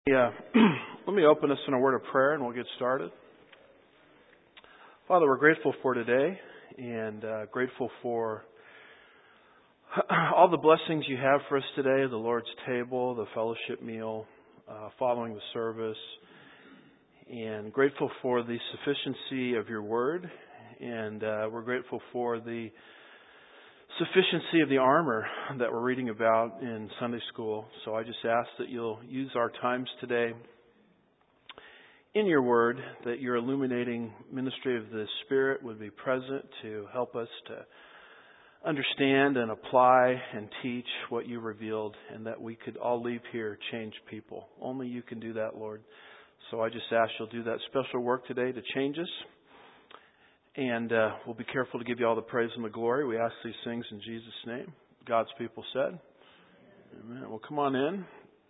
Yeah, let me open us in a word of prayer and we'll get started. Father, we're grateful for today and grateful for all the blessings you have for us today, the Lord's table, the fellowship meal, following the service, and grateful for the sufficiency of your word, and we're grateful for the sufficiency of the armor that we're reading about in Sunday school. So I just ask that you'll use our times today in your word, that your illuminating ministry of the Spirit would be present to help us to understand and apply and teach what you revealed, and that we could all leave here changed people. Only you can do that, Lord. So I just ask you'll do that special work today to change us. And we'll be careful to give you all the praise and the glory. We ask these things in Jesus' name. God's people said. Amen. Well, come on in.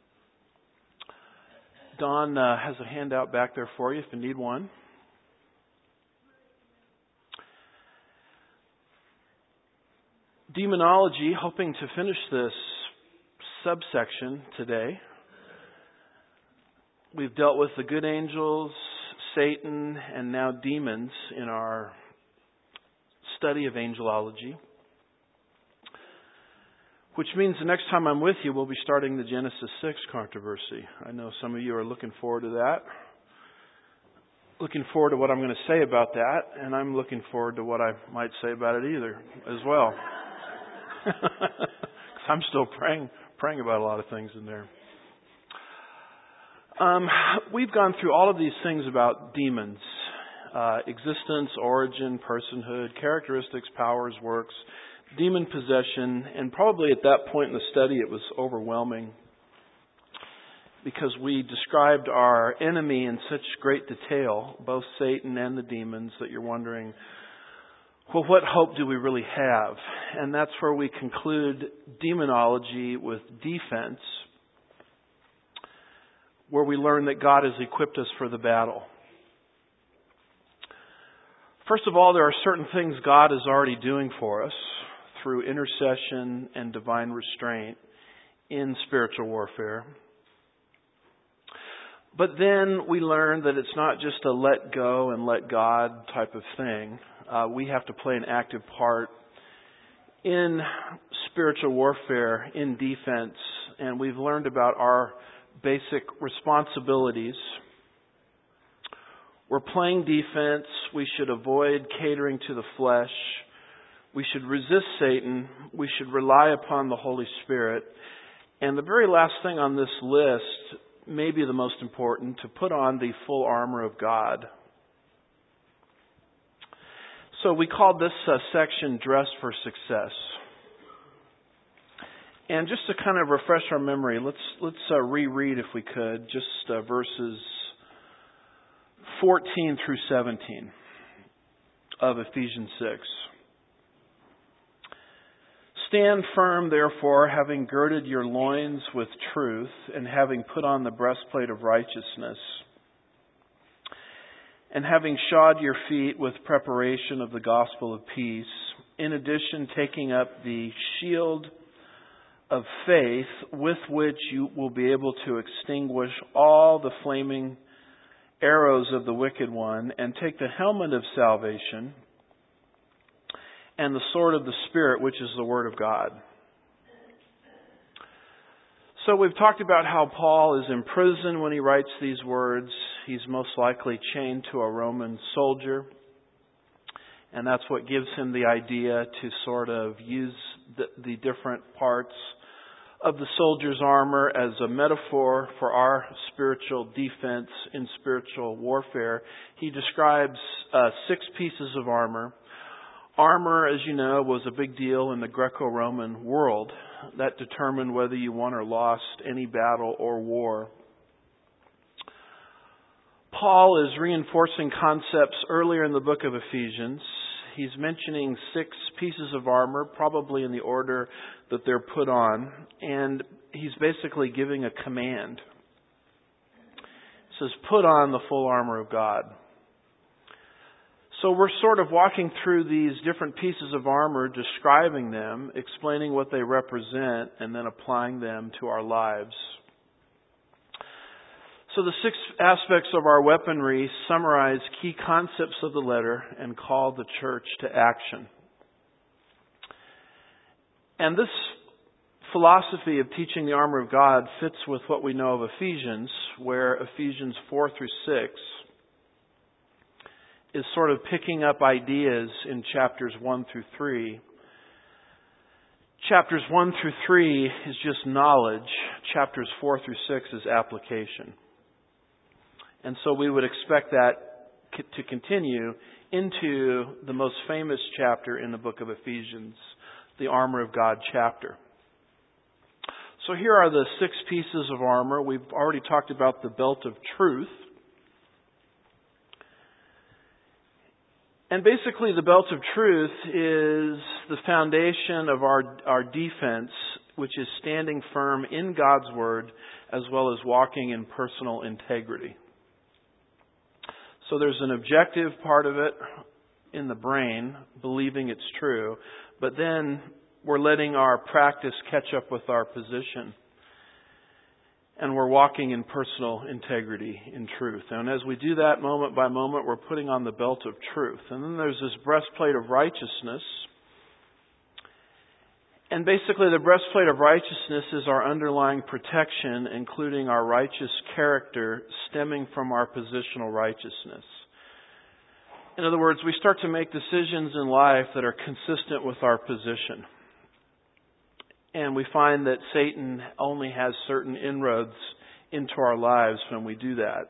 Don has a handout back there for you if you need one. Demonology, hoping to finish this subsection today. We've dealt with the good angels, Satan, and now demons in our study of angelology. Which means the next time I'm with you, we'll be starting the Genesis 6 controversy. I know some of you are looking forward to that. Looking forward to what I'm going to say about that, and I'm looking forward to what I might say about it either as well. I'm still praying about a lot of things in there. We've gone through all of these things about demons. Existence, origin, personhood, characteristics, powers, works, demon possession, and probably at that point in the study it was overwhelming because we described our enemy in such great detail, both Satan and the demons, that you're wondering, well, what hope do we really have? And that's where we conclude demonology with defense, where we learn that God has equipped us for the battle. First of all, there are certain things God is already doing for us through intercession and divine restraint in spiritual warfare. But then we learn that it's not just a let go and let God type of thing. We have to play an active part in spiritual warfare, in defense, and we've learned about our basic responsibilities. We're playing defense. We should avoid catering to the flesh. We should resist Satan. We should rely upon the Holy Spirit. And the very last thing on this list, maybe the most important, to put on the full armor of God. So we called this section Dress for Success. And just to kind of refresh our memory, let's reread, if we could, just verses 14 through 17 of Ephesians 6. Stand firm, therefore, having girded your loins with truth, and having put on the breastplate of righteousness, and having shod your feet with preparation of the gospel of peace, in addition taking up the shield of faith, with which you will be able to extinguish all the flaming arrows of the wicked one, and take the helmet of salvation and the sword of the Spirit, which is the Word of God. So we've talked about how Paul is in prison when he writes these words. He's most likely chained to a Roman soldier, and that's what gives him the idea to sort of use the different parts of the soldier's armor as a metaphor for our spiritual defense in spiritual warfare. He describes 6 pieces of armor. Armor, as you know, was a big deal in the Greco-Roman world. That determined whether you won or lost any battle or war. Paul is reinforcing concepts earlier in the book of Ephesians. He's mentioning 6 pieces of armor, probably in the order that they're put on, and he's basically giving a command. He says, put on the full armor of God. So we're sort of walking through these different pieces of armor, describing them, explaining what they represent, and then applying them to our lives. So the 6 aspects of our weaponry summarize key concepts of the letter and call the church to action. And this philosophy of teaching the armor of God fits with what we know of Ephesians, where Ephesians 4 through 6 is sort of picking up ideas in chapters 1 through 3. Chapters 1 through 3 is just knowledge. Chapters 4 through 6 is application. And so we would expect that to continue into the most famous chapter in the book of Ephesians, the armor of God chapter. So here are the 6 pieces of armor. We've already talked about the belt of truth. And basically the belt of truth is the foundation of our defense, which is standing firm in God's Word as well as walking in personal integrity. So there's an objective part of it in the brain, believing it's true, but then we're letting our practice catch up with our position. And we're walking in personal integrity, in truth. And as we do that moment by moment, we're putting on the belt of truth. And then there's this breastplate of righteousness. And basically the breastplate of righteousness is our underlying protection, including our righteous character stemming from our positional righteousness. In other words, we start to make decisions in life that are consistent with our position. And we find that Satan only has certain inroads into our lives when we do that.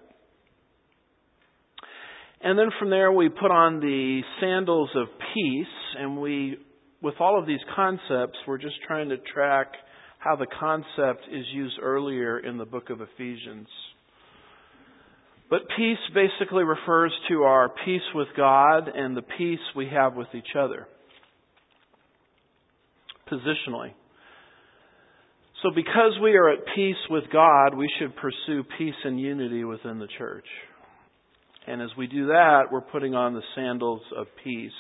And then from there we put on the sandals of peace, and with all of these concepts, we're just trying to track how the concept is used earlier in the book of Ephesians. But peace basically refers to our peace with God and the peace we have with each other, positionally. So because we are at peace with God, we should pursue peace and unity within the church. And as we do that, we're putting on the sandals of peace.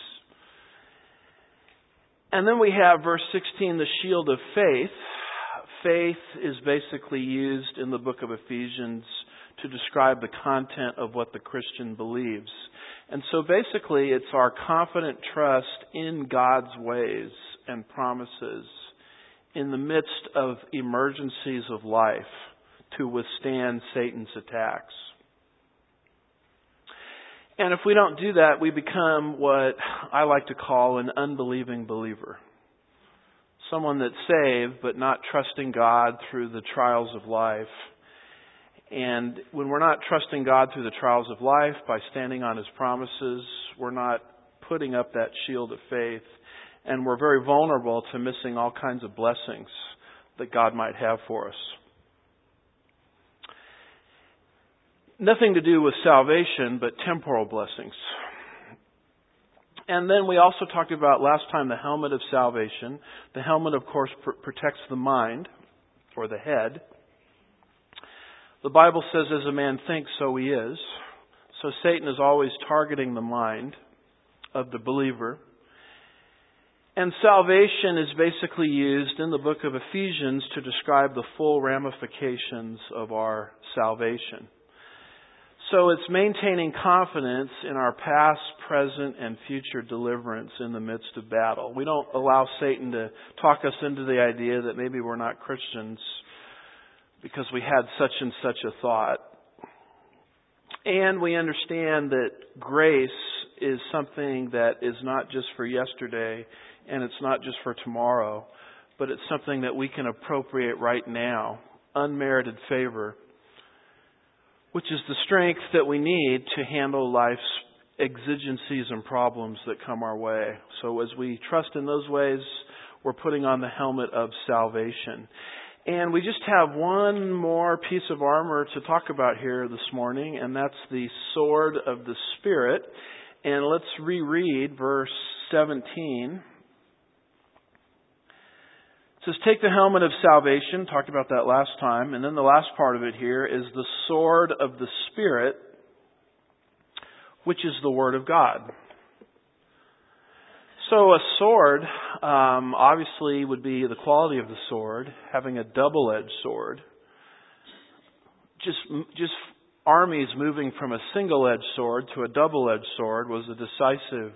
And then we have verse 16, the shield of faith. Faith is basically used in the book of Ephesians to describe the content of what the Christian believes. And so basically it's our confident trust in God's ways and promises in the midst of emergencies of life to withstand Satan's attacks. And if we don't do that, we become what I like to call an unbelieving believer. Someone that's saved but not trusting God through the trials of life. And when we're not trusting God through the trials of life by standing on His promises, we're not putting up that shield of faith. And we're very vulnerable to missing all kinds of blessings that God might have for us. Nothing to do with salvation, but temporal blessings. And then we also talked about last time the helmet of salvation. The helmet, of course, protects the mind, or the head. The Bible says, as a man thinks, so he is. So Satan is always targeting the mind of the believer. And salvation is basically used in the book of Ephesians to describe the full ramifications of our salvation. So it's maintaining confidence in our past, present, and future deliverance in the midst of battle. We don't allow Satan to talk us into the idea that maybe we're not Christians because we had such and such a thought. And we understand that grace is something that is not just for yesterday, and it's not just for tomorrow, but it's something that we can appropriate right now, unmerited favor, which is the strength that we need to handle life's exigencies and problems that come our way. So as we trust in those ways, we're putting on the helmet of salvation. And we just have one more piece of armor to talk about here this morning, and that's the sword of the Spirit. And let's reread verse 17. It says, take the helmet of salvation, talked about that last time, and then the last part of it here is the sword of the Spirit, which is the Word of God. So a sword, obviously would be the quality of the sword, having a double-edged sword. just armies moving from a single-edged sword to a double-edged sword was a decisive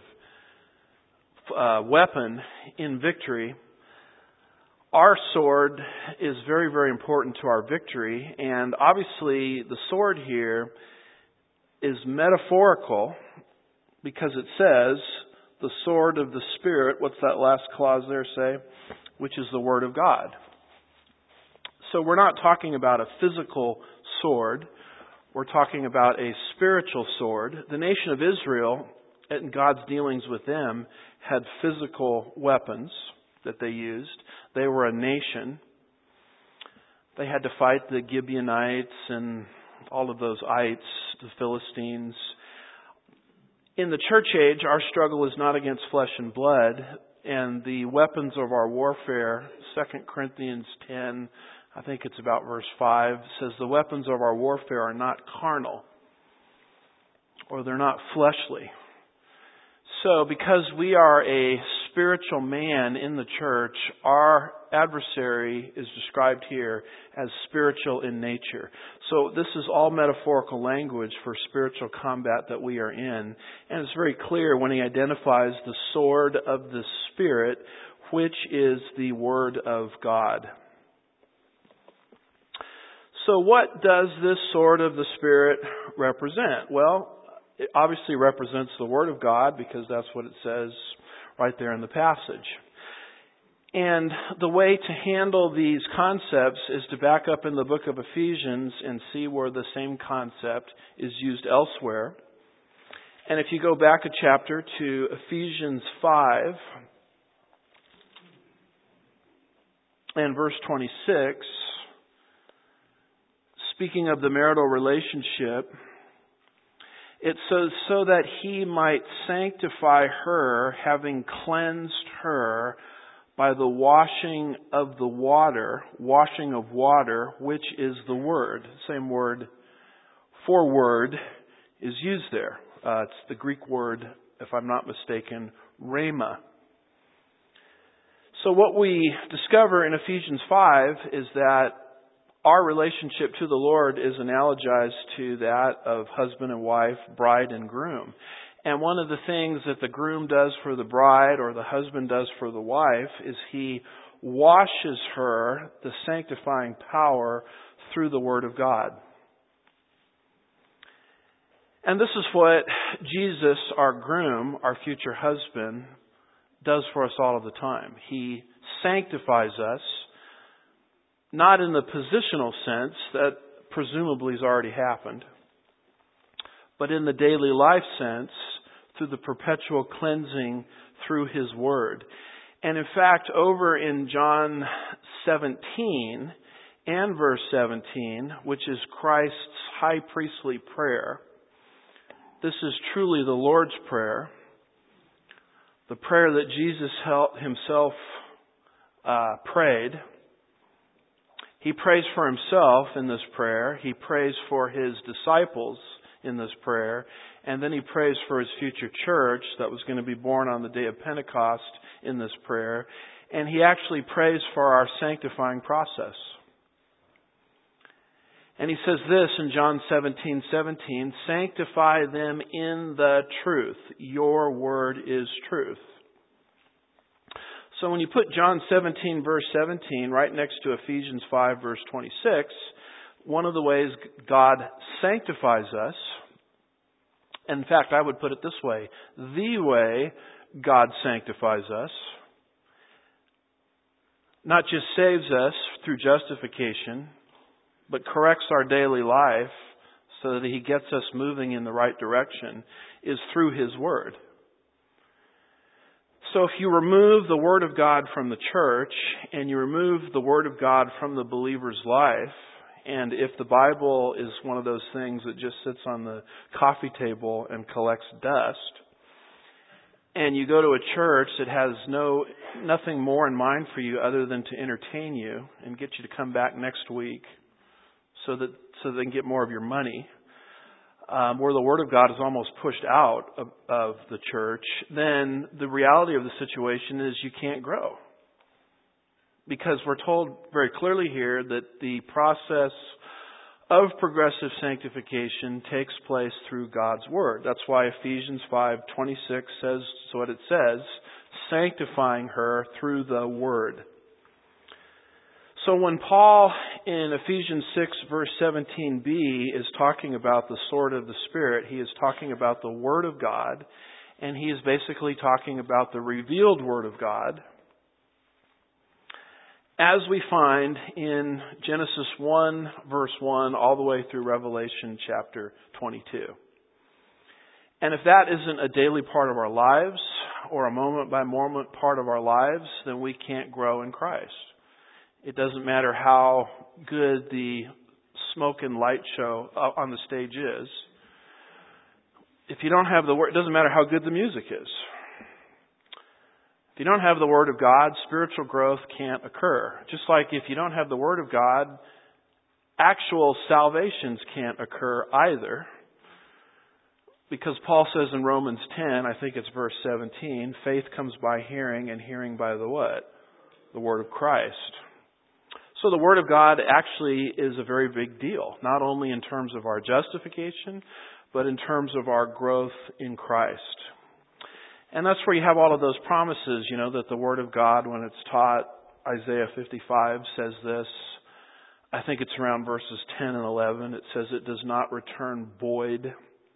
weapon in victory. Our sword is very, very important to our victory, and obviously the sword here is metaphorical because it says the sword of the Spirit. What's that last clause there say? Which is the Word of God. So we're not talking about a physical sword. We're talking about a spiritual sword. The nation of Israel, in God's dealings with them, had physical weapons that they used. They were a nation. They had to fight the Gibeonites and all of those ites, the Philistines. In the church age, our struggle is not against flesh and blood, and the weapons of our warfare, 2 Corinthians 10, I think it's about verse 5, says the weapons of our warfare are not carnal, or they're not fleshly. So because we are a spiritual man in the church, our adversary is described here as spiritual in nature. So this is all metaphorical language for spiritual combat that we are in. And it's very clear when he identifies the sword of the Spirit, which is the Word of God. So what does this sword of the Spirit represent? Well, it obviously represents the Word of God because that's what it says right there in the passage. And the way to handle these concepts is to back up in the book of Ephesians and see where the same concept is used elsewhere. And if you go back a chapter to Ephesians 5 and verse 26, speaking of the marital relationship, it says, so that he might sanctify her, having cleansed her by the washing of water, which is the Word. Same word for word is used there. It's the Greek word, if I'm not mistaken, rhema. So what we discover in Ephesians 5 is that our relationship to the Lord is analogized to that of husband and wife, bride and groom. And one of the things that the groom does for the bride or the husband does for the wife is he washes her, the sanctifying power, through the Word of God. And this is what Jesus, our groom, our future husband, does for us all of the time. He sanctifies us, not in the positional sense that presumably has already happened, but in the daily life sense through the perpetual cleansing through His Word. And in fact, over in John 17 and verse 17, which is Christ's high priestly prayer, this is truly the Lord's Prayer, the prayer that Jesus Himself prayed. He prays for Himself in this prayer. He prays for His disciples in this prayer. And then He prays for His future church that was going to be born on the day of Pentecost in this prayer. And He actually prays for our sanctifying process. And He says this in John 17:17, sanctify them in the truth. Your word is truth. So when you put John 17 verse 17 right next to Ephesians 5 verse 26, one of the ways God sanctifies us, in fact I would put it this way, the way God sanctifies us, not just saves us through justification, but corrects our daily life so that He gets us moving in the right direction, is through His Word. So if you remove the Word of God from the church and you remove the Word of God from the believer's life, and if the Bible is one of those things that just sits on the coffee table and collects dust, and you go to a church that has nothing more in mind for you other than to entertain you and get you to come back next week so they can get more of your money, where the Word of God is almost pushed out of the church, then the reality of the situation is you can't grow. Because we're told very clearly here that the process of progressive sanctification takes place through God's Word. That's why Ephesians 5:26 says what it says, sanctifying her through the Word. So when Paul in Ephesians 6 verse 17b is talking about the sword of the Spirit, he is talking about the Word of God, and he is basically talking about the revealed Word of God, as we find in Genesis 1 verse 1 all the way through Revelation chapter 22. And if that isn't a daily part of our lives or a moment by moment part of our lives, then we can't grow in Christ. It doesn't matter how good the smoke and light show on the stage is. If you don't have the Word, it doesn't matter how good the music is. If you don't have the Word of God, spiritual growth can't occur. Just like if you don't have the Word of God, actual salvations can't occur either. Because Paul says in Romans 10, I think it's verse 17, faith comes by hearing, and hearing by the what? The Word of Christ. So the Word of God actually is a very big deal, not only in terms of our justification, but in terms of our growth in Christ. And that's where you have all of those promises, that the Word of God, when it's taught, Isaiah 55 says this. I think it's around verses 10 and 11. It says it does not return void.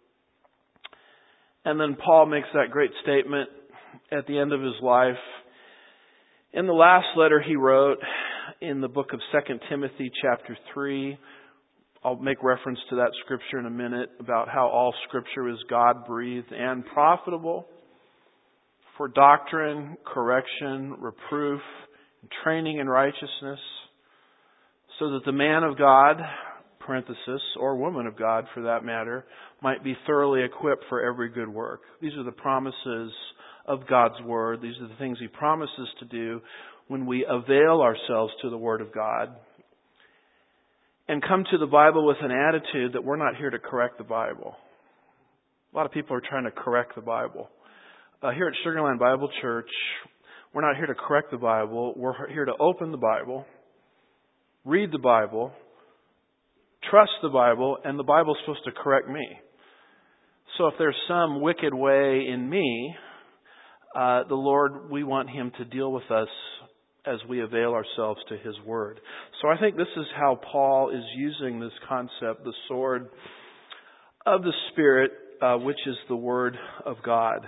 And then Paul makes that great statement at the end of his life. In the last letter he wrote in the book of 2 Timothy chapter 3, I'll make reference to that scripture in a minute about how all scripture is God-breathed and profitable for doctrine, correction, reproof, training in righteousness, so that the man of God, parenthesis, or woman of God for that matter, might be thoroughly equipped for every good work. These are the promises of God's Word. These are the things He promises to do when we avail ourselves to the Word of God and come to the Bible with an attitude that we're not here to correct the Bible. A lot of people are trying to correct the Bible. Here at Sugar Land Bible Church, we're not here to correct the Bible. We're here to open the Bible, read the Bible, trust the Bible, and the Bible's supposed to correct me. So if there's some wicked way in me, the Lord, we want Him to deal with us as we avail ourselves to His Word. So I think this is how Paul is using this concept, the sword of the Spirit, which is the Word of God.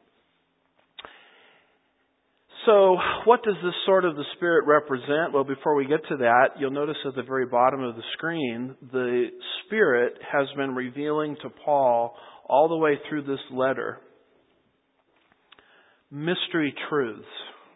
So what does this sword of the Spirit represent? Well, before we get to that, you'll notice at the very bottom of the screen, the Spirit has been revealing to Paul all the way through this letter mystery truths.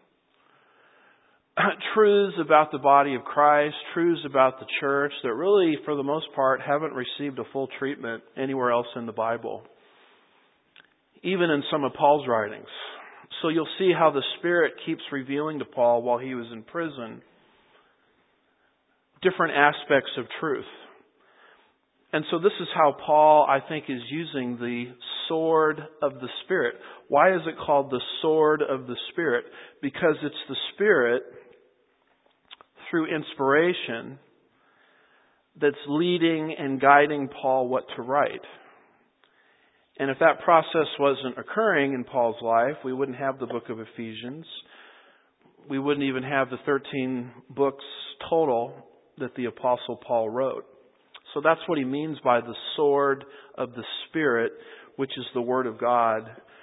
Truths about the body of Christ, truths about the church that really, for the most part, haven't received a full treatment anywhere else in the Bible, even in some of Paul's writings. So you'll see how the Spirit keeps revealing to Paul while he was in prison different aspects of truth. And so this is how Paul, I think, is using the sword of the Spirit. Why is it called the sword of the Spirit? Because it's the Spirit, through inspiration, that's leading and guiding Paul what to write. And if that process wasn't occurring in Paul's life, we wouldn't have the book of Ephesians. We wouldn't even have the 13 books total that the Apostle Paul wrote. So that's what he means by the sword of the Spirit, which is the Word of God.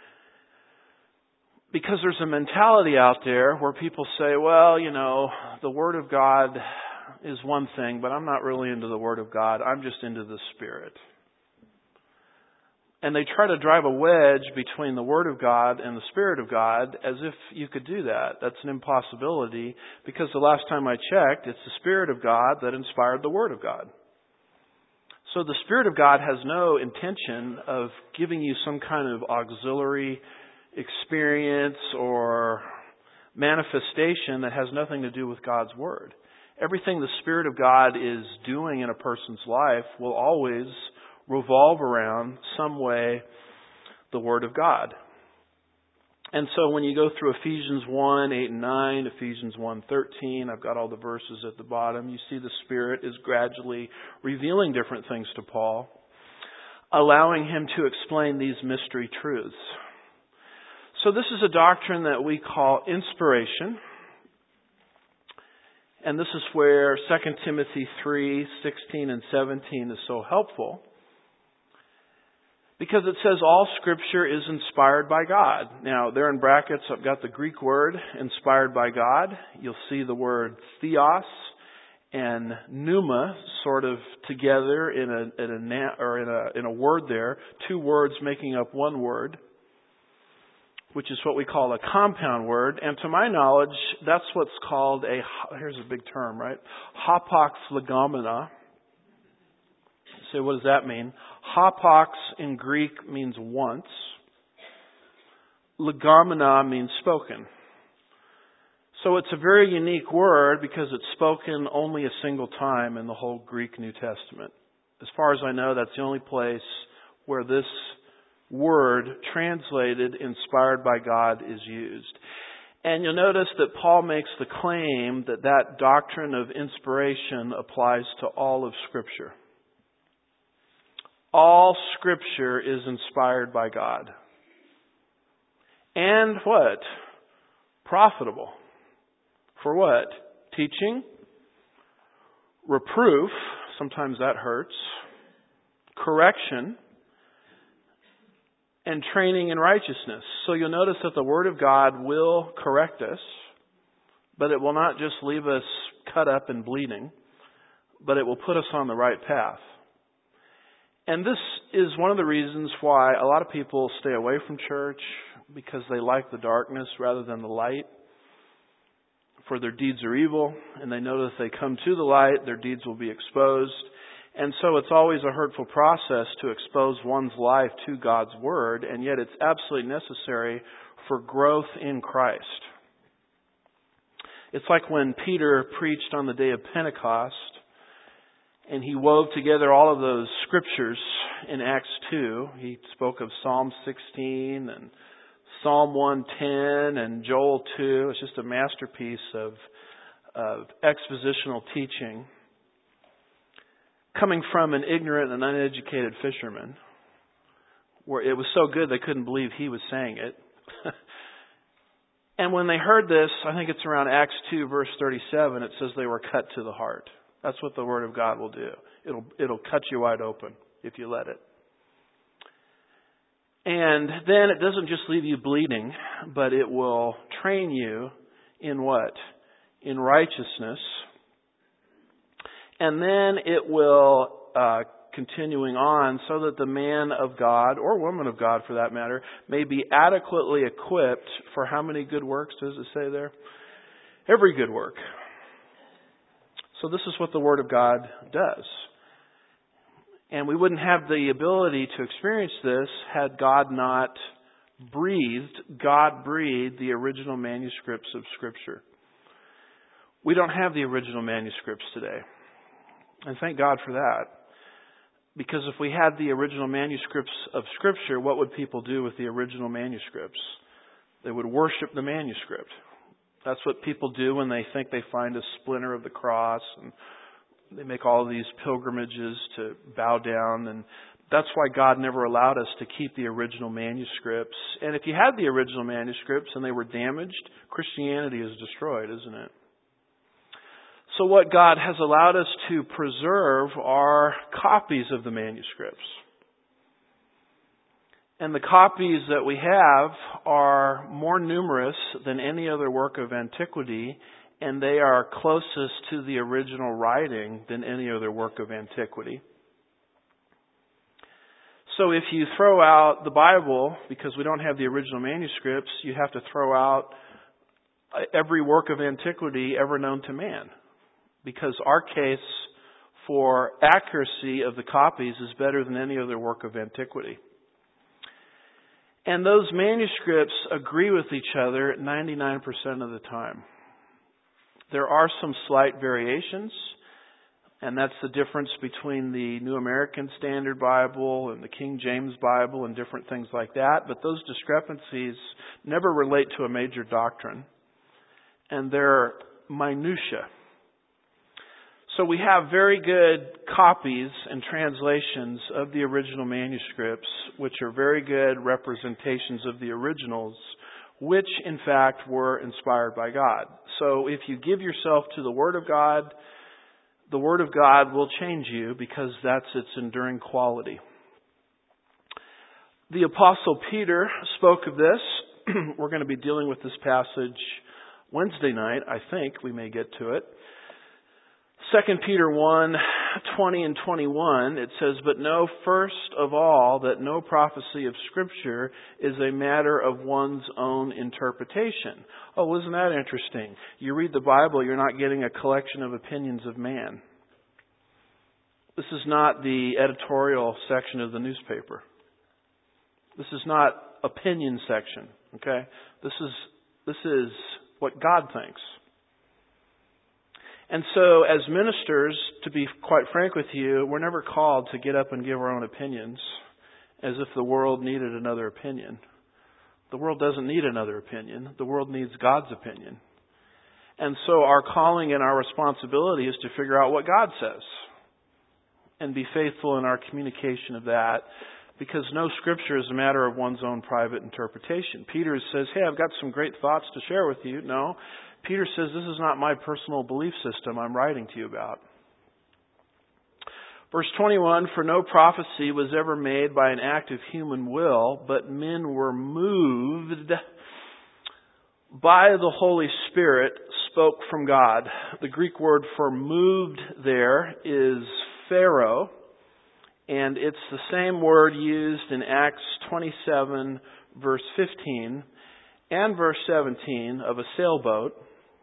Because there's a mentality out there where people say, well, the Word of God is one thing, but I'm not really into the Word of God. I'm just into the Spirit. And they try to drive a wedge between the Word of God and the Spirit of God as if you could do that. That's an impossibility, because the last time I checked, it's the Spirit of God that inspired the Word of God. So the Spirit of God has no intention of giving you some kind of auxiliary experience or manifestation that has nothing to do with God's Word. Everything the Spirit of God is doing in a person's life will always revolve around some way the Word of God. And so when you go through Ephesians 1, 8 and 9, Ephesians 1, 13, I've got all the verses at the bottom. You see the Spirit is gradually revealing different things to Paul, allowing him to explain these mystery truths. So this is a doctrine that we call inspiration. And this is where 2 Timothy 3, 16 and 17 is so helpful. Because it says all Scripture is inspired by God. Now, there in brackets, I've got the Greek word, inspired by God. You'll see the word theos and pneuma sort of together in a word there. Two words making up one word, which is what we call a compound word. And to my knowledge, that's what's called here's a big term, right? Hapax legomena. So what does that mean? Hapax in Greek means once. Legomena means spoken. So it's a very unique word because it's spoken only a single time in the whole Greek New Testament. As far as I know, that's the only place where this word translated inspired by God is used. And you'll notice that Paul makes the claim that that doctrine of inspiration applies to all of Scripture. All Scripture is inspired by God. And what? Profitable. For what? Teaching, reproof, sometimes that hurts, correction, and training in righteousness. So you'll notice that the Word of God will correct us, but it will not just leave us cut up and bleeding, but it will put us on the right path. And this is one of the reasons why a lot of people stay away from church, because they like the darkness rather than the light. For their deeds are evil, and they know that if they come to the light, their deeds will be exposed. And so it's always a hurtful process to expose one's life to God's Word, and yet it's absolutely necessary for growth in Christ. It's like when Peter preached on the day of Pentecost, and he wove together all of those scriptures in Acts 2. He spoke of Psalm 16 and Psalm 110 and Joel 2. It's just a masterpiece of expositional teaching coming from an ignorant and uneducated fisherman, where it was so good they couldn't believe he was saying it. And when they heard this, I think it's around Acts 2 verse 37, it says they were cut to the heart. That's what the Word of God will do. It'll cut you wide open if you let it. And then it doesn't just leave you bleeding, but it will train you in what? In righteousness. And then it will, continuing on, so that the man of God, or woman of God for that matter, may be adequately equipped for how many good works does it say there? Every good work. So this is what the Word of God does. And we wouldn't have the ability to experience this had God not God breathed the original manuscripts of Scripture. We don't have the original manuscripts today. And thank God for that. Because if we had the original manuscripts of Scripture, what would people do with the original manuscripts? They would worship the manuscript. That's what people do when they think they find a splinter of the cross, and they make all these pilgrimages to bow down. And that's why God never allowed us to keep the original manuscripts. And if you had the original manuscripts and they were damaged, Christianity is destroyed, isn't it? So what God has allowed us to preserve are copies of the manuscripts. And the copies that we have are more numerous than any other work of antiquity, and they are closest to the original writing than any other work of antiquity. So if you throw out the Bible, because we don't have the original manuscripts, you have to throw out every work of antiquity ever known to man. Because our case for accuracy of the copies is better than any other work of antiquity. And those manuscripts agree with each other 99% of the time. There are some slight variations. And that's the difference between the New American Standard Bible and the King James Bible and different things like that. But those discrepancies never relate to a major doctrine. And they're minutia. So we have very good copies and translations of the original manuscripts, which are very good representations of the originals, which in fact were inspired by God. So if you give yourself to the Word of God, the Word of God will change you because that's its enduring quality. The Apostle Peter spoke of this. We're going to be dealing with this passage Wednesday night. I think we may get to it. 2 Peter 1:20 and 21, it says, "But know first of all that no prophecy of Scripture is a matter of one's own interpretation." Oh, isn't that interesting? You read the Bible, you're not getting a collection of opinions of man. This is not the editorial section of the newspaper. This is not opinion section, okay? This is what God thinks. And so as ministers, to be quite frank with you, we're never called to get up and give our own opinions as if the world needed another opinion. The world doesn't need another opinion. The world needs God's opinion. And so our calling and our responsibility is to figure out what God says and be faithful in our communication of that, because no Scripture is a matter of one's own private interpretation. Peter says, hey, I've got some great thoughts to share with you. No. Peter says, this is not my personal belief system I'm writing to you about. Verse 21, "For no prophecy was ever made by an act of human will, but men were moved by the Holy Spirit, spoke from God." The Greek word for moved there is pharo, and it's the same word used in Acts 27, verse 15, and verse 17 of a sailboat.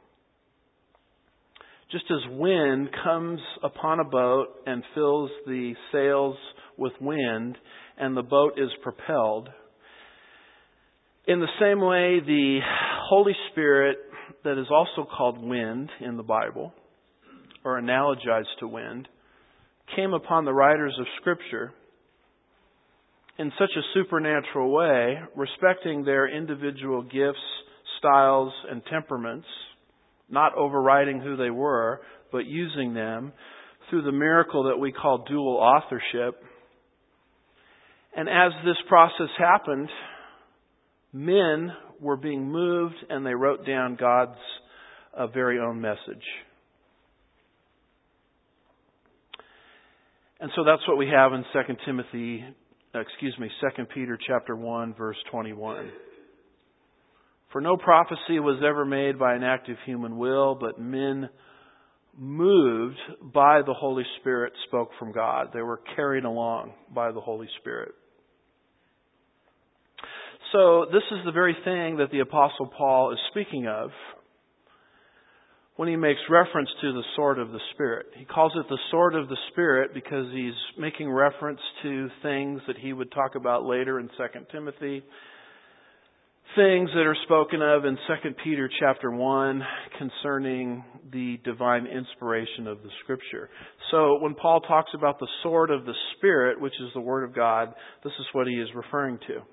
Just as wind comes upon a boat and fills the sails with wind, and the boat is propelled, in the same way, the Holy Spirit, that is also called wind in the Bible, or analogized to wind, came upon the writers of Scripture in such a supernatural way, respecting their individual gifts, styles, and temperaments, not overriding who they were, but using them through the miracle that we call dual authorship. And as this process happened, men were being moved and they wrote down God's very own message. And so that's what we have in 2 Peter chapter 1, verse 21. "For no prophecy was ever made by an act of human will, but men moved by the Holy Spirit spoke from God." They were carried along by the Holy Spirit. So this is the very thing that the Apostle Paul is speaking of when he makes reference to the sword of the Spirit. He calls it the sword of the Spirit because he's making reference to things that he would talk about later in 2 Timothy. Things that are spoken of in 2 Peter chapter 1 concerning the divine inspiration of the Scripture. So when Paul talks about the sword of the Spirit, which is the Word of God, this is what he is referring to.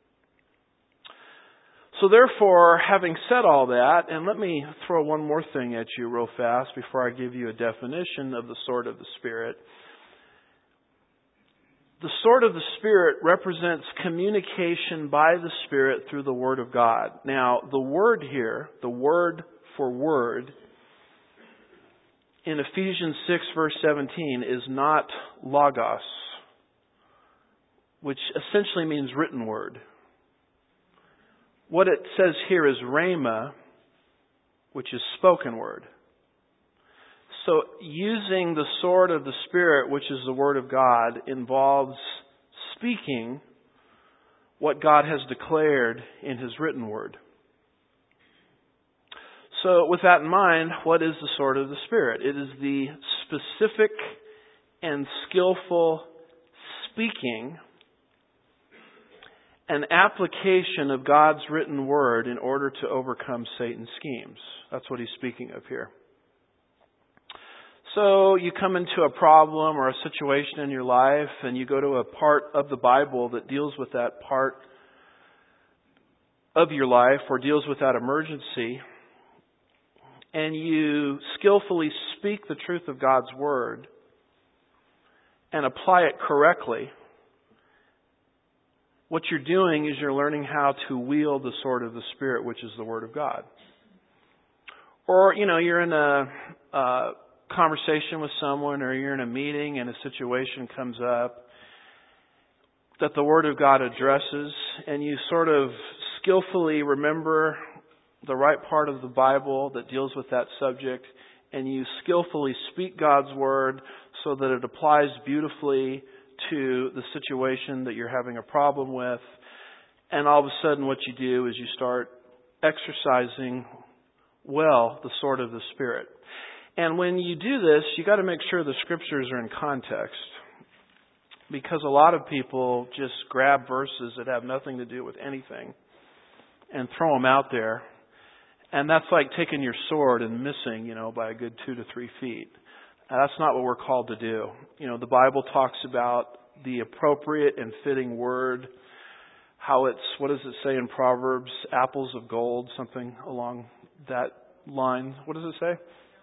So therefore, having said all that, and let me throw one more thing at you real fast before I give you a definition of the sword of the Spirit. The sword of the Spirit represents communication by the Spirit through the Word of God. Now, the word here, the word for word, in Ephesians 6, verse 17, is not logos, which essentially means written word. What it says here is rhema, which is spoken word. So using the sword of the Spirit, which is the Word of God, involves speaking what God has declared in His written Word. So with that in mind, what is the sword of the Spirit? It is the specific and skillful speaking and application of God's written Word in order to overcome Satan's schemes. That's what he's speaking of here. So you come into a problem or a situation in your life and you go to a part of the Bible that deals with that part of your life or deals with that emergency, and you skillfully speak the truth of God's Word and apply it correctly, what you're doing is you're learning how to wield the sword of the Spirit, which is the Word of God. Or, you're in a conversation with someone, or you're in a meeting and a situation comes up that the Word of God addresses, and you sort of skillfully remember the right part of the Bible that deals with that subject, and you skillfully speak God's Word so that it applies beautifully to the situation that you're having a problem with. And all of a sudden what you do is you start exercising well the sword of the Spirit. And when you do this, you got to make sure the scriptures are in context, because a lot of people just grab verses that have nothing to do with anything and throw them out there. And that's like taking your sword and missing, by a good 2 to 3 feet. That's not what we're called to do. The Bible talks about the appropriate and fitting word, how it's, what does it say in Proverbs? Apples of gold, something along that line. What does it say?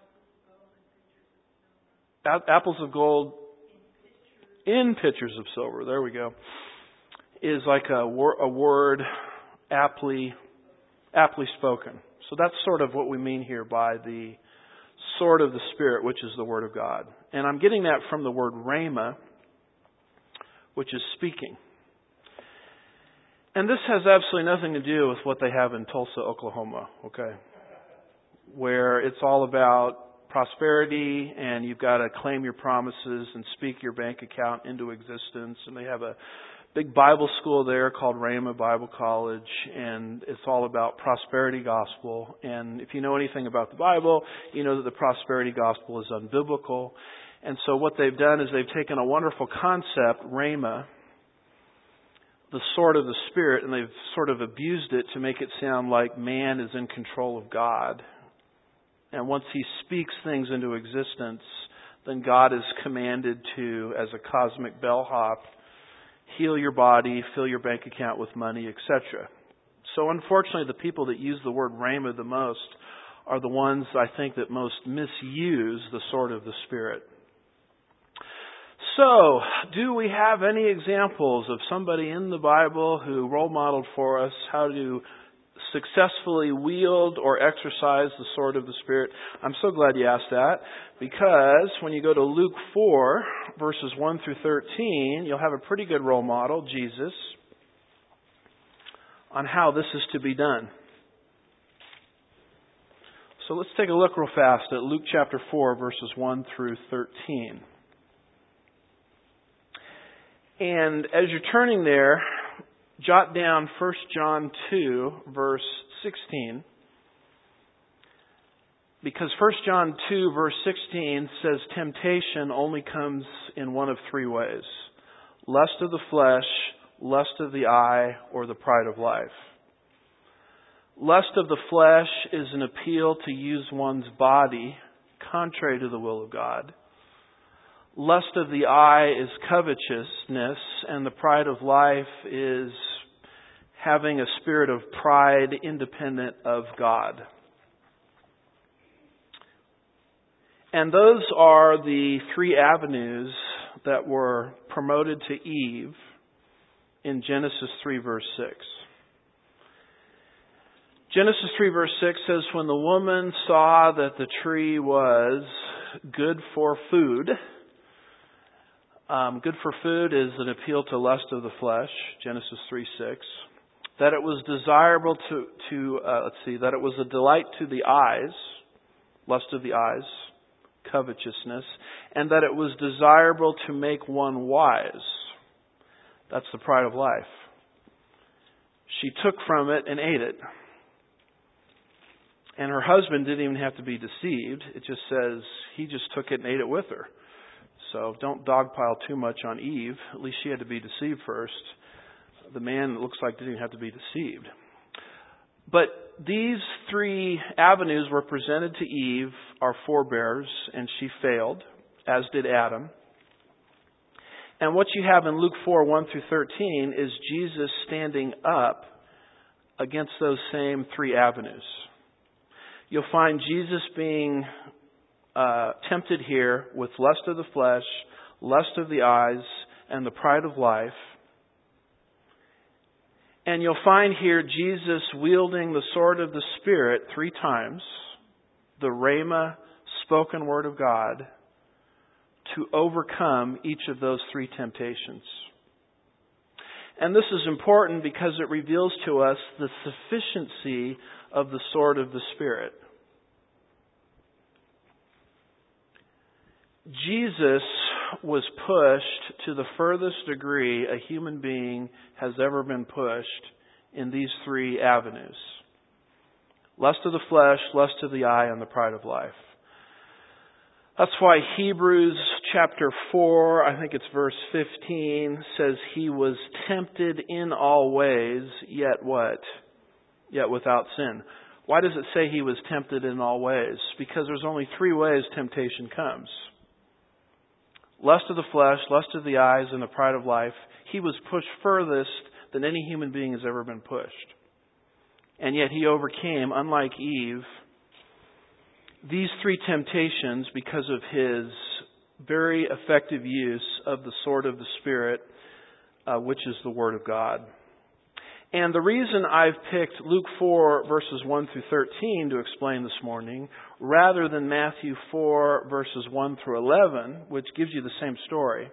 Apples of gold in pitchers of silver. There we go. Is like a word aptly spoken. So that's sort of what we mean here by the sword of the Spirit, which is the Word of God. And I'm getting that from the word rhema, which is speaking. And this has absolutely nothing to do with what they have in Tulsa, Oklahoma, okay? Where it's all about prosperity and you've got to claim your promises and speak your bank account into existence. And they have a big Bible school there called Rhema Bible College, and it's all about prosperity gospel. And if you know anything about the Bible, you know that the prosperity gospel is unbiblical. And so what they've done is they've taken a wonderful concept, Rhema, the sword of the Spirit, and they've sort of abused it to make it sound like man is in control of God. And once He speaks things into existence, then God is commanded to, as a cosmic bellhop, heal your body, fill your bank account with money, etc. So unfortunately, the people that use the word rhema the most are the ones, I think, that most misuse the sword of the Spirit. So, do we have any examples of somebody in the Bible who role modeled for us how to successfully wield or exercise the sword of the Spirit? I'm so glad you asked that, because when you go to Luke 4, verses 1 through 13, you'll have a pretty good role model, Jesus, on how this is to be done. So let's take a look real fast at Luke chapter 4, verses 1 through 13. And as you're turning there, jot down 1 John 2, verse 16. Because 1 John 2, verse 16 says temptation only comes in one of 3 ways: lust of the flesh, lust of the eye, or the pride of life. Lust of the flesh is an appeal to use one's body contrary to the will of God. Lust of the eye is covetousness, and the pride of life is having a spirit of pride independent of God. And those are the 3 avenues that were promoted to Eve in Genesis 3, verse 6. Genesis 3, verse 6 says, when the woman saw that the tree was good for food. Good for food is an appeal to lust of the flesh, Genesis 3:6. That it was desirable that it was a delight to the eyes, lust of the eyes, covetousness, and that it was desirable to make one wise. That's the pride of life. She took from it and ate it. And her husband didn't even have to be deceived. It just says he just took it and ate it with her. So don't dogpile too much on Eve. At least she had to be deceived first. The man, it looks like, didn't even have to be deceived. But these three avenues were presented to Eve, our forebears, and she failed, as did Adam. And what you have in Luke 4, 1 through 13 is Jesus standing up against those same three avenues. You'll find Jesus being tempted here with lust of the flesh, lust of the eyes, and the pride of life. And you'll find here Jesus wielding the sword of the Spirit 3 times, the Rhema, spoken word of God, to overcome each of those 3 temptations. And this is important because it reveals to us the sufficiency of the sword of the Spirit. Jesus was pushed to the furthest degree a human being has ever been pushed in these 3 avenues. Lust of the flesh, lust of the eye, and the pride of life. That's why Hebrews chapter 4, I think it's verse 15, says he was tempted in all ways, yet what? Yet without sin. Why does it say he was tempted in all ways? Because there's only 3 ways temptation comes. Lust of the flesh, lust of the eyes, and the pride of life. He was pushed furthest than any human being has ever been pushed. And yet he overcame, unlike Eve, these 3 temptations because of his very effective use of the sword of the Spirit, which is the Word of God. And the reason I've picked Luke 4 verses 1 through 13 to explain this morning, rather than Matthew 4 verses 1 through 11, which gives you the same story,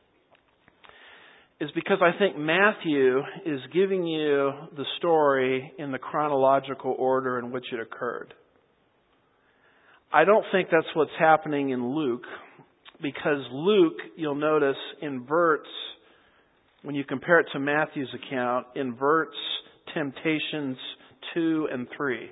is because I think Matthew is giving you the story in the chronological order in which it occurred. I don't think that's what's happening in Luke, because Luke, you'll notice, inverts, when you compare it to Matthew's account, inverts temptations 2 and 3.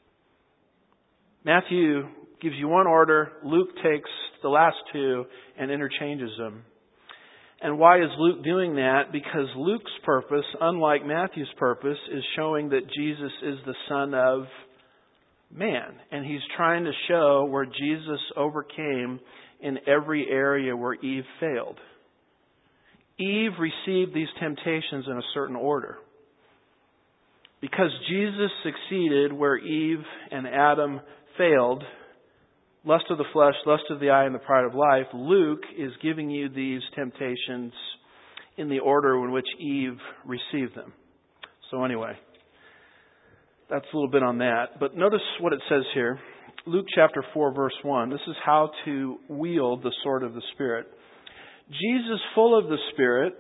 Matthew gives you one order, Luke takes the last 2 and interchanges them. And why is Luke doing that? Because Luke's purpose, unlike Matthew's purpose, is showing that Jesus is the Son of Man. And he's trying to show where Jesus overcame in every area where Eve failed. Eve received these temptations in a certain order. Because Jesus succeeded where Eve and Adam failed, lust of the flesh, lust of the eye, and the pride of life, Luke is giving you these temptations in the order in which Eve received them. So anyway, that's a little bit on that. But notice what it says here. Luke chapter 4, verse 1. This is how to wield the sword of the Spirit. Jesus, full of the Spirit,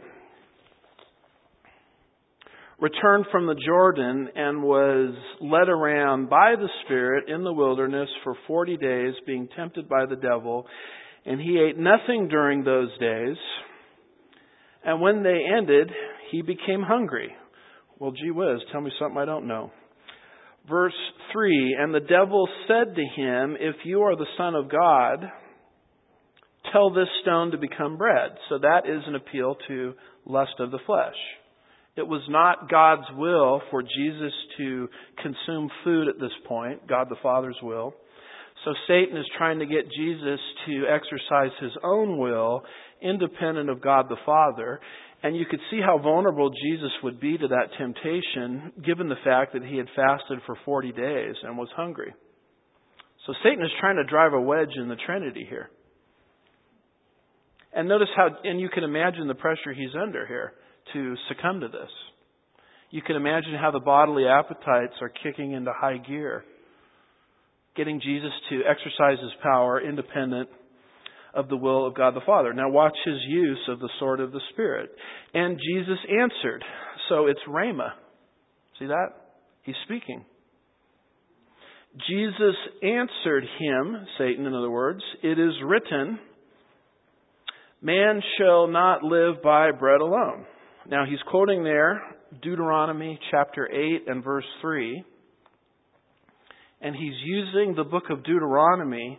returned from the Jordan and was led around by the Spirit in the wilderness for 40 days, being tempted by the devil. And he ate nothing during those days. And when they ended, he became hungry. Well, gee whiz, tell me something I don't know. Verse 3, and the devil said to him, if you are the Son of God, tell this stone to become bread. So that is an appeal to lust of the flesh. It was not God's will for Jesus to consume food at this point, God the Father's will. So Satan is trying to get Jesus to exercise his own will, independent of God the Father. And you could see how vulnerable Jesus would be to that temptation, given the fact that he had fasted for 40 days and was hungry. So Satan is trying to drive a wedge in the Trinity here. And notice how, and you can imagine the pressure he's under here to succumb to this. You can imagine how the bodily appetites are kicking into high gear, getting Jesus to exercise his power independent of the will of God the Father. Now watch his use of the sword of the Spirit. And Jesus answered. So it's Rhema. See that? He's speaking. Jesus answered him, Satan in other words, it is written, man shall not live by bread alone. Now he's quoting there Deuteronomy chapter 8 and verse 3. And he's using the book of Deuteronomy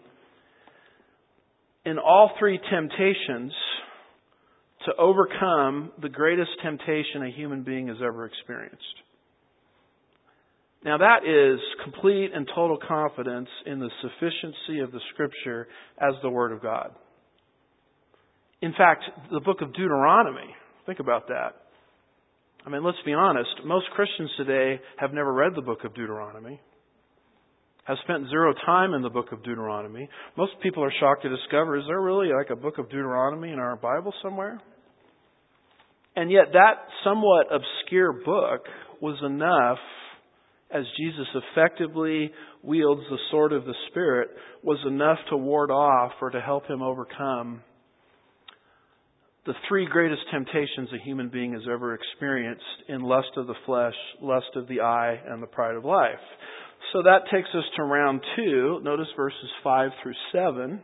in all 3 temptations to overcome the greatest temptation a human being has ever experienced. Now that is complete and total confidence in the sufficiency of the Scripture as the Word of God. In fact, the book of Deuteronomy, think about that. I mean, let's be honest, most Christians today have never read the book of Deuteronomy, have spent zero time in the book of Deuteronomy. Most people are shocked to discover, is there really like a book of Deuteronomy in our Bible somewhere? And yet that somewhat obscure book was enough, as Jesus effectively wields the sword of the Spirit, was enough to ward off or to help him overcome the three greatest temptations a human being has ever experienced in lust of the flesh, lust of the eye, and the pride of life. So that takes us to round 2. Notice verses 5 through 7.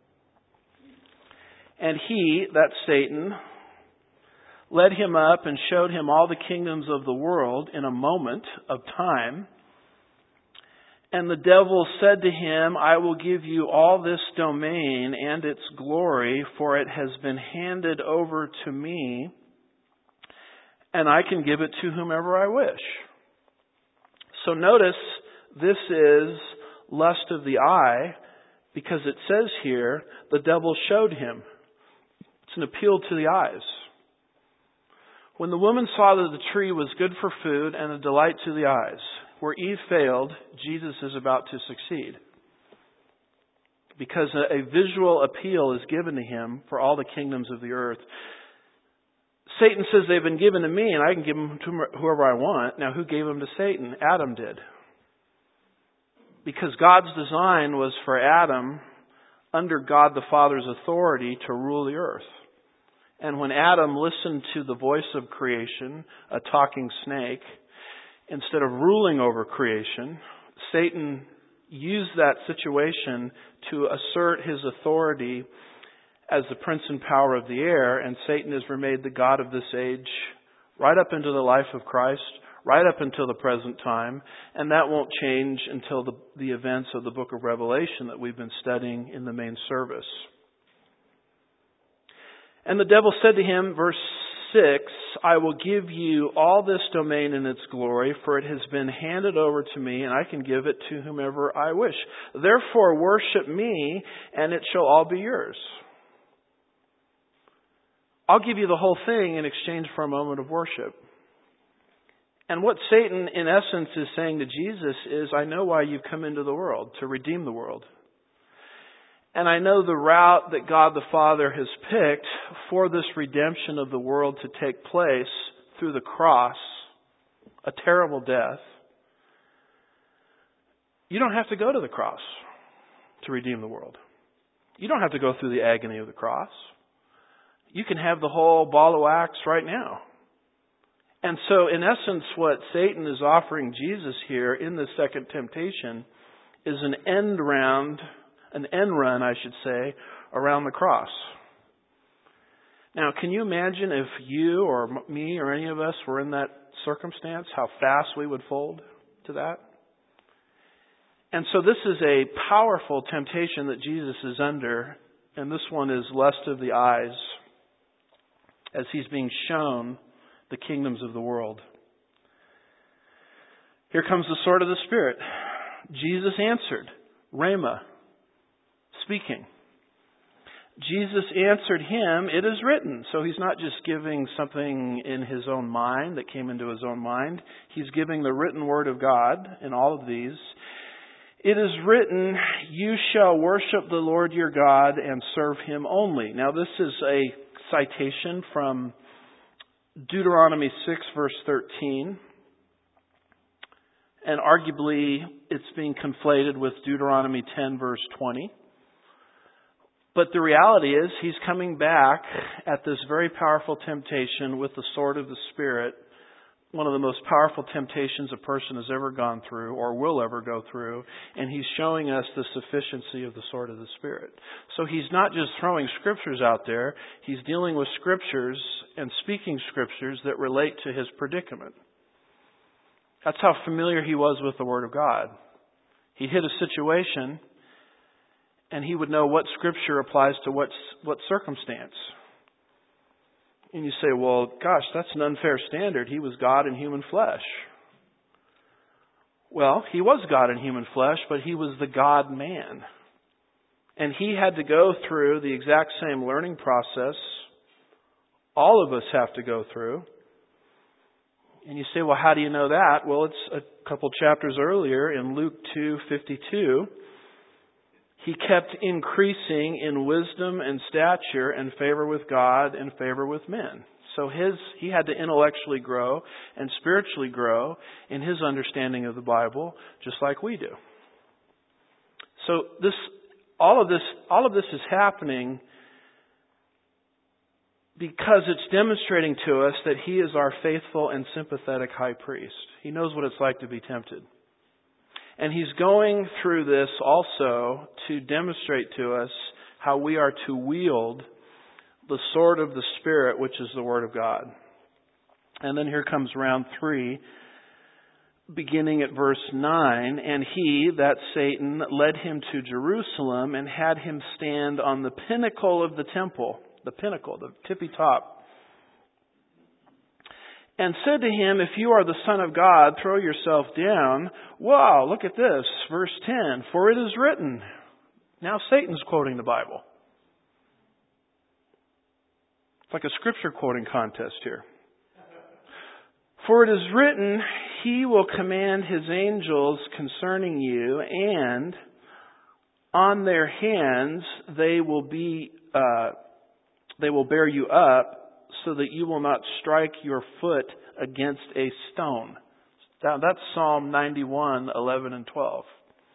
And he, that's Satan, led him up and showed him all the kingdoms of the world in a moment of time. And the devil said to him, I will give you all this domain and its glory, for it has been handed over to me, and I can give it to whomever I wish. So notice, this is lust of the eye, because it says here, the devil showed him. It's an appeal to the eyes. When the woman saw that the tree was good for food and a delight to the eyes, where Eve failed, Jesus is about to succeed. Because a visual appeal is given to him for all the kingdoms of the earth. Satan says they've been given to me and I can give them to whoever I want. Now who gave them to Satan? Adam did. Because God's design was for Adam, under God the Father's authority, to rule the earth. And when Adam listened to the voice of creation, a talking snake, instead of ruling over creation, Satan used that situation to assert his authority as the prince and power of the air, and Satan is made the god of this age right up into the life of Christ, right up until the present time, and that won't change until the events of the book of Revelation that we've been studying in the main service. And the devil said to him, verse 6, I will give you all this domain and its glory, for it has been handed over to me, and I can give it to whomever I wish. Therefore worship me, and it shall all be yours. I'll give you the whole thing in exchange for a moment of worship. And what Satan, in essence, is saying to Jesus is, I know why you've come into the world, to redeem the world. And I know the route that God the Father has picked for this redemption of the world to take place through the cross, a terrible death. You don't have to go to the cross to redeem the world. You don't have to go through the agony of the cross. You can have the whole ball of wax right now. And so, in essence, what Satan is offering Jesus here in the second temptation is an end run, I should say, around the cross. Now, can you imagine if you or me or any of us were in that circumstance, how fast we would fold to that? And so this is a powerful temptation that Jesus is under, and this one is lust of the eyes, as he's being shown the kingdoms of the world. Here comes the sword of the Spirit. Jesus answered, Rhema, speaking. Jesus answered him, it is written. So he's not just giving something in his own mind that came into his own mind. He's giving the written word of God in all of these. It is written, you shall worship the Lord your God and serve him only. Now this is a citation from Deuteronomy 6 verse 13. And arguably it's being conflated with Deuteronomy 10 verse 20. But the reality is he's coming back at this very powerful temptation with the sword of the Spirit, one of the most powerful temptations a person has ever gone through or will ever go through, and he's showing us the sufficiency of the sword of the Spirit. So he's not just throwing scriptures out there, he's dealing with scriptures and speaking scriptures that relate to his predicament. That's how familiar he was with the Word of God. He'd hit a situation and he would know what scripture applies to what circumstance. And you say, well, gosh, that's an unfair standard. He was God in human flesh. Well, He was God in human flesh, but He was the God-man. And He had to go through the exact same learning process all of us have to go through. And you say, well, how do you know that? Well, it's a couple chapters earlier in Luke 2:52. He kept increasing in wisdom and stature and favor with God and favor with men. So he had to intellectually grow and spiritually grow in his understanding of the Bible, just like we do. So all of this is happening because it's demonstrating to us that He is our faithful and sympathetic high priest. He knows what it's like to be tempted. And He's going through this also to demonstrate to us how we are to wield the sword of the Spirit, which is the Word of God. And then here comes round 3, beginning at verse 9. And he, that's Satan, led him to Jerusalem and had him stand on the pinnacle of the temple, the pinnacle, the tippy top, and said to him, if you are the Son of God, throw yourself down. Wow, look at this, verse 10, for it is written. Now Satan's quoting the Bible. It's like a scripture quoting contest here. For it is written, He will command His angels concerning you, and on their hands they will bear you up, so that you will not strike your foot against a stone. Now, that's Psalm 91, 11 and 12.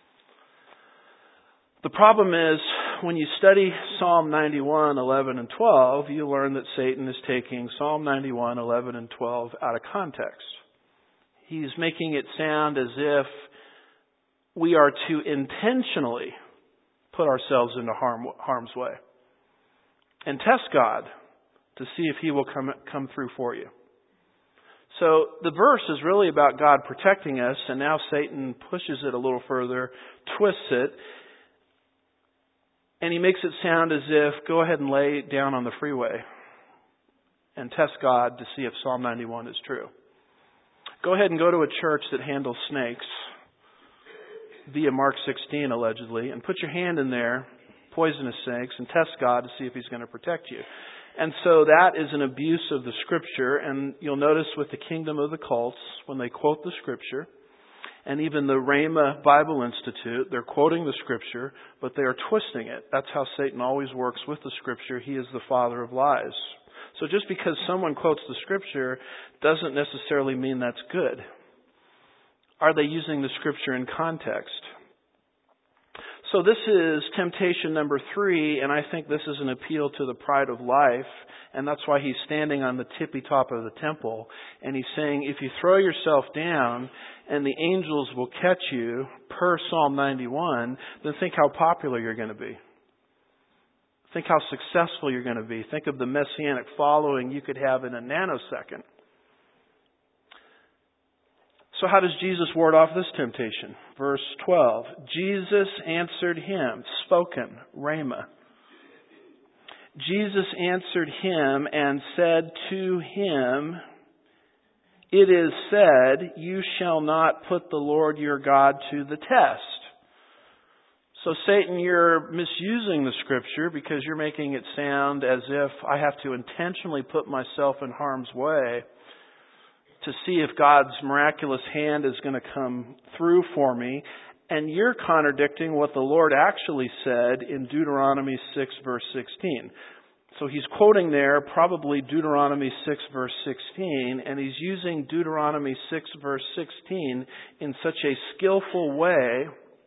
The problem is, when you study Psalm 91, 11 and 12, you learn that Satan is taking Psalm 91, 11 and 12 out of context. He's making it sound as if we are to intentionally put ourselves into harm's way and test God to see if He will come through for you. So the verse is really about God protecting us, and now Satan pushes it a little further, twists it, and he makes it sound as if, go ahead and lay down on the freeway and test God to see if Psalm 91 is true. Go ahead and go to a church that handles snakes via Mark 16, allegedly, and put your hand in there, poisonous snakes, and test God to see if He's going to protect you. And so that is an abuse of the Scripture, and you'll notice with the Kingdom of the Cults, when they quote the Scripture, and even the Rhema Bible Institute, they're quoting the Scripture, but they are twisting it. That's how Satan always works with the Scripture. He is the father of lies. So just because someone quotes the Scripture doesn't necessarily mean that's good. Are they using the Scripture in context? So this is temptation number 3, and I think this is an appeal to the pride of life, and that's why he's standing on the tippy top of the temple, and he's saying, if you throw yourself down and the angels will catch you, per Psalm 91, then think how popular you're going to be. Think how successful you're going to be. Think of the messianic following you could have in a nanosecond. So how does Jesus ward off this temptation? Verse 12. Jesus answered him, spoken, rhema. Jesus answered him and said to him, it is said, you shall not put the Lord your God to the test. So Satan, you're misusing the Scripture because you're making it sound as if I have to intentionally put myself in harm's way to see if God's miraculous hand is going to come through for me. And you're contradicting what the Lord actually said in Deuteronomy 6, verse 16. So he's quoting there probably Deuteronomy 6, verse 16, and he's using Deuteronomy 6, verse 16 in such a skillful way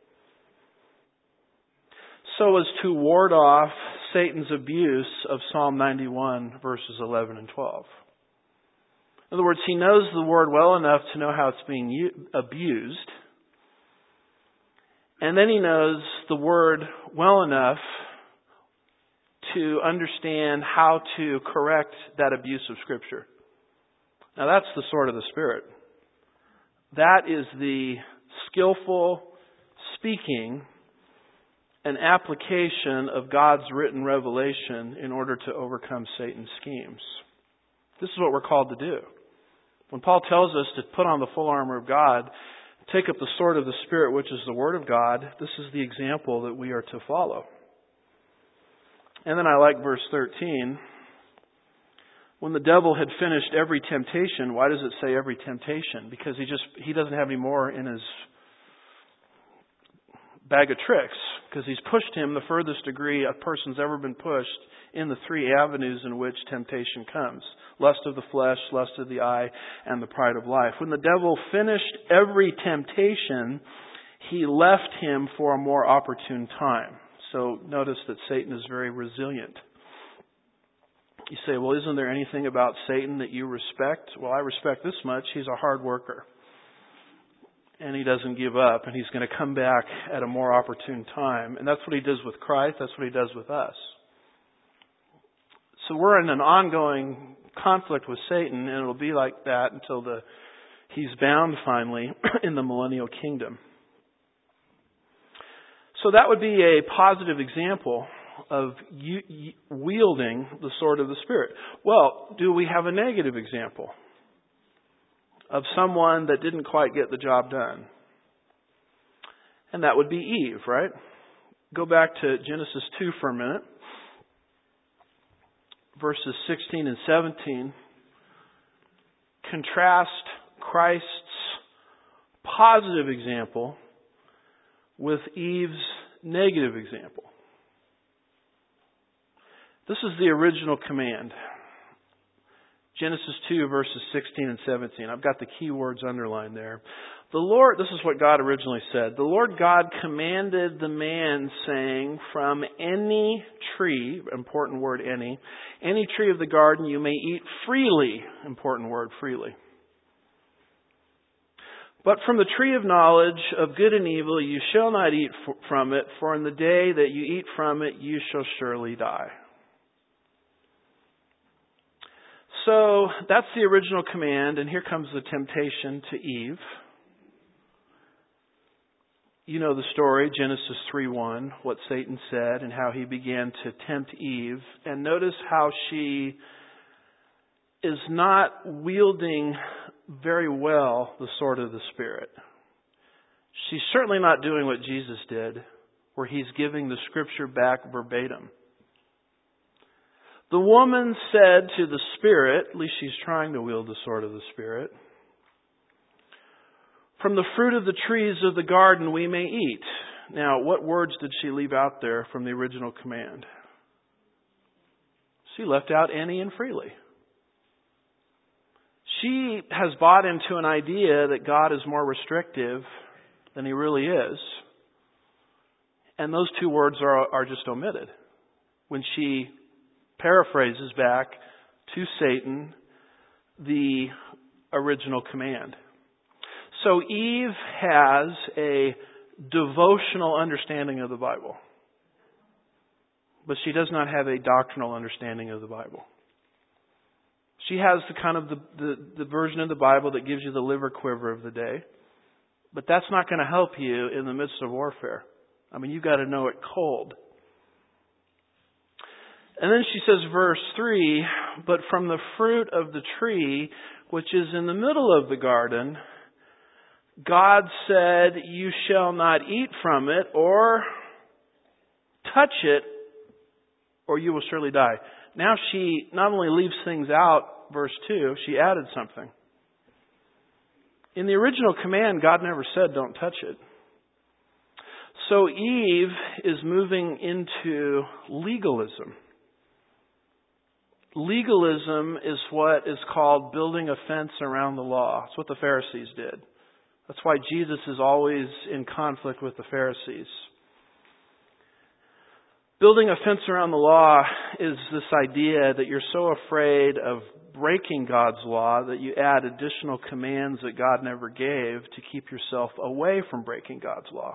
so as to ward off Satan's abuse of Psalm 91, verses 11 and 12. In other words, he knows the word well enough to know how it's being abused. And then he knows the word well enough to understand how to correct that abuse of Scripture. Now that's the sword of the Spirit. That is the skillful speaking and application of God's written revelation in order to overcome Satan's schemes. This is what we're called to do. When Paul tells us to put on the full armor of God, Take up the sword of the Spirit, which is the Word of God. This is the example that we are to follow. And then I like verse 13. When the devil had finished every temptation, why does it say every temptation? Because he doesn't have any more in his bag of tricks. Because he's pushed him the furthest degree a person's ever been pushed in the three avenues in which temptation comes. Lust of the flesh, lust of the eye, and the pride of life. When the devil finished every temptation, he left him for a more opportune time. So notice that Satan is very resilient. You say, well, isn't there anything about Satan that you respect? Well, I respect this much. He's a hard worker. And he doesn't give up. And he's going to come back at a more opportune time. And that's what he does with Christ. That's what he does with us. So we're in an ongoing conflict with Satan. And it'll be like that until he's bound finally in the millennial kingdom. So that would be a positive example of wielding the sword of the Spirit. Well, do we have a negative example of someone that didn't quite get the job done? And that would be Eve, right? Go back to Genesis 2 for a minute. Verses 16 and 17. Contrast Christ's positive example with Eve's negative example. This is the original command. Genesis 2 verses 16 and 17. I've got the key words underlined there. The Lord, this is what God originally said. The Lord God commanded the man, saying, from any tree, important word any tree of the garden you may eat freely, important word freely. But from the tree of knowledge of good and evil you shall not eat from it, for in the day that you eat from it you shall surely die. So that's the original command, and here comes the temptation to Eve. You know the story, Genesis 3:1, what Satan said and how he began to tempt Eve. And notice how she is not wielding very well the sword of the Spirit. She's certainly not doing what Jesus did, where he's giving the Scripture back verbatim. The woman said to the Spirit, at least she's trying to wield the sword of the Spirit, from the fruit of the trees of the garden we may eat. Now, what words did she leave out there from the original command? She left out any and freely. She has bought into an idea that God is more restrictive than he really is. And those two words are just omitted when she paraphrases back to Satan the original command. So Eve has a devotional understanding of the Bible, but she does not have a doctrinal understanding of the Bible. She has the kind of the version of the Bible that gives you the liver quiver of the day, but that's not going to help you in the midst of warfare. I mean, you've got to know it cold. And then she says, verse 3, but from the fruit of the tree, which is in the middle of the garden, God said, you shall not eat from it or touch it, or you will surely die. Now she not only leaves things out, verse 2, she added something. In the original command, God never said, don't touch it. So Eve is moving into legalism. Legalism is what is called building a fence around the law. It's what the Pharisees did. That's why Jesus is always in conflict with the Pharisees. Building a fence around the law is this idea that you're so afraid of breaking God's law that you add additional commands that God never gave to keep yourself away from breaking God's law.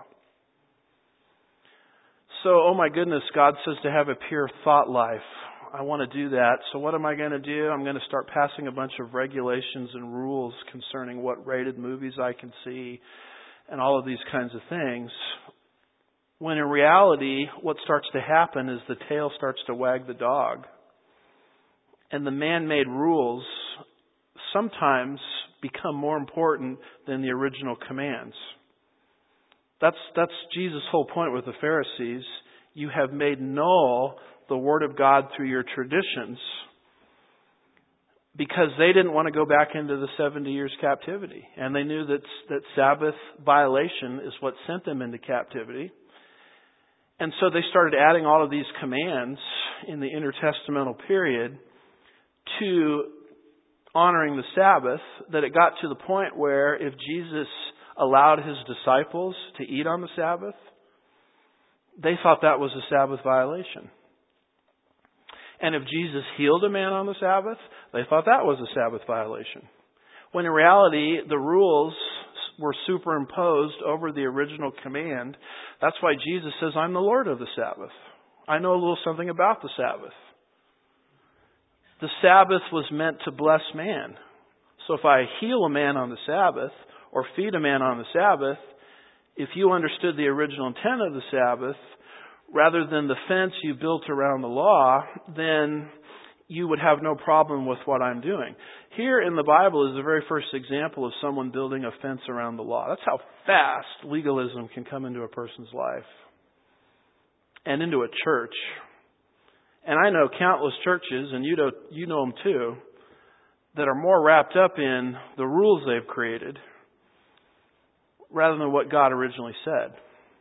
So, oh my goodness, God says to have a pure thought life. I want to do that. So what am I going to do? I'm going to start passing a bunch of regulations and rules concerning what rated movies I can see and all of these kinds of things. When in reality, what starts to happen is the tail starts to wag the dog. And the man-made rules sometimes become more important than the original commands. That's Jesus' whole point with the Pharisees. You have made null the Word of God through your traditions, because they didn't want to go back into the 70 years captivity. And they knew that Sabbath violation is what sent them into captivity. And so they started adding all of these commands in the intertestamental period to honoring the Sabbath, that it got to the point where if Jesus allowed His disciples to eat on the Sabbath, they thought that was a Sabbath violation. And if Jesus healed a man on the Sabbath, they thought that was a Sabbath violation. When in reality, the rules were superimposed over the original command. That's why Jesus says, I'm the Lord of the Sabbath. I know a little something about the Sabbath. The Sabbath was meant to bless man. So if I heal a man on the Sabbath or feed a man on the Sabbath, if you understood the original intent of the Sabbath, rather than the fence you built around the law, then you would have no problem with what I'm doing. Here in the Bible is the very first example of someone building a fence around the law. That's how fast legalism can come into a person's life and into a church. And I know countless churches, and you know them too, that are more wrapped up in the rules they've created rather than what God originally said.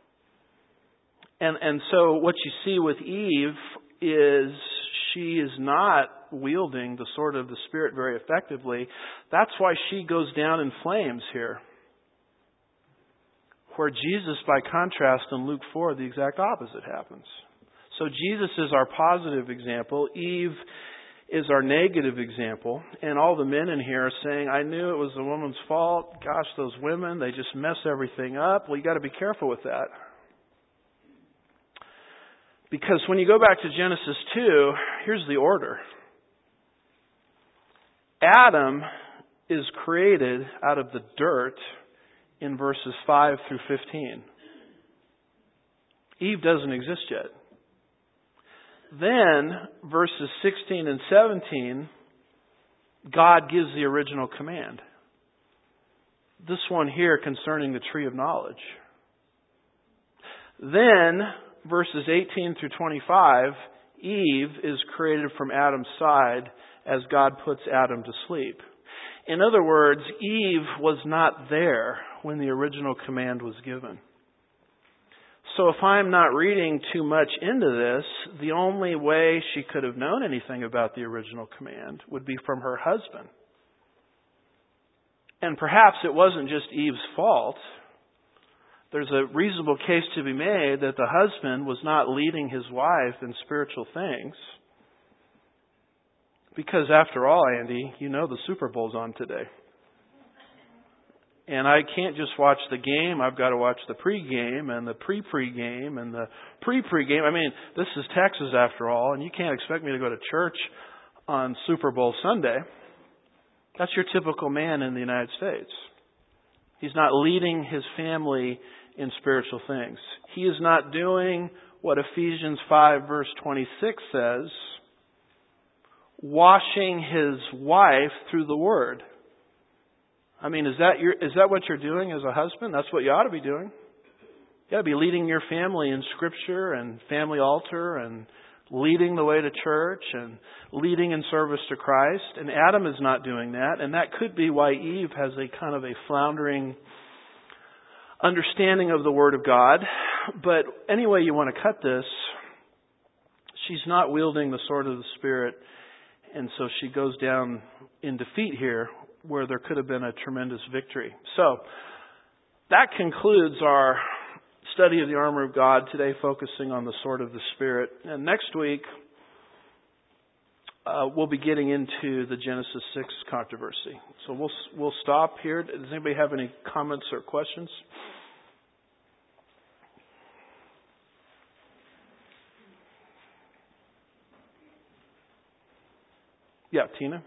And so what you see with Eve is she is not wielding the sword of the Spirit very effectively. That's why she goes down in flames here. Where Jesus, by contrast, in Luke 4, the exact opposite happens. So Jesus is our positive example. Eve is our negative example. And all the men in here are saying, I knew it was the woman's fault. Gosh, those women, they just mess everything up. Well, you got to be careful with that. Because when you go back to Genesis 2, here's the order. Adam is created out of the dirt in verses 5 through 15. Eve doesn't exist yet. Then, verses 16 and 17, God gives the original command. This one here concerning the tree of knowledge. Then, verses 18 through 25, Eve is created from Adam's side as God puts Adam to sleep. In other words, Eve was not there when the original command was given. So if I'm not reading too much into this, the only way she could have known anything about the original command would be from her husband. And perhaps it wasn't just Eve's fault. There's a reasonable case to be made that the husband was not leading his wife in spiritual things. Because after all, Andy, you know the Super Bowl's on today. And I can't just watch the game. I've got to watch the pregame and the pre-pregame and the pre-pregame. I mean, this is Texas after all, and you can't expect me to go to church on Super Bowl Sunday. That's your typical man in the United States. He's not leading his family in spiritual things. He is not doing what Ephesians 5 verse 26 says, washing his wife through the Word. I mean, is that what you're doing as a husband? That's what you ought to be doing. You ought to be leading your family in Scripture and family altar and leading the way to church and leading in service to Christ. And Adam is not doing that. And that could be why Eve has a kind of a floundering understanding of the Word of God. But any way you want to cut this, she's not wielding the sword of the Spirit. And so she goes down in defeat here, where there could have been a tremendous victory. So, that concludes our study of the armor of God, today focusing on the sword of the Spirit. And next week, we'll be getting into the Genesis 6 controversy. So we'll stop here. Does anybody have any comments or questions? Yeah, Tina?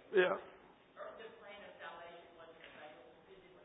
Yeah.